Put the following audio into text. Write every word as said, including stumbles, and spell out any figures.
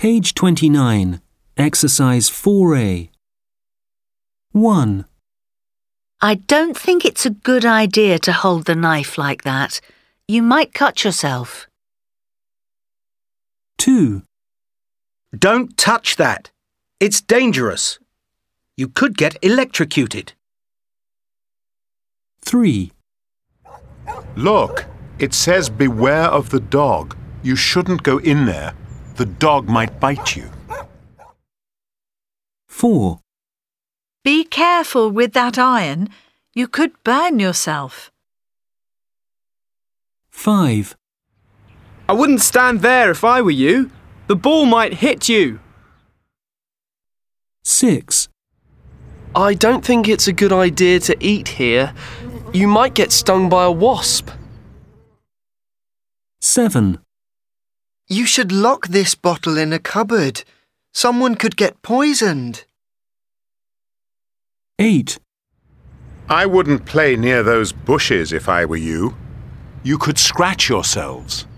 Page twenty-nine, Exercise four A. one. I don't think it's a good idea to hold the knife like that. You might cut yourself. two. Don't touch that. It's dangerous. You could get electrocuted. three. Look, it says beware of the dog. You shouldn't go in there. The dog might bite you. four. Be careful with that iron. You could burn yourself. five. I wouldn't stand there if I were you. The ball might hit you. six. I don't think it's a good idea to eat here. You might get stung by a wasp. seven. You should lock this bottle in a cupboard. Someone could get poisoned. eight. I wouldn't play near those bushes if I were you. You could scratch yourselves.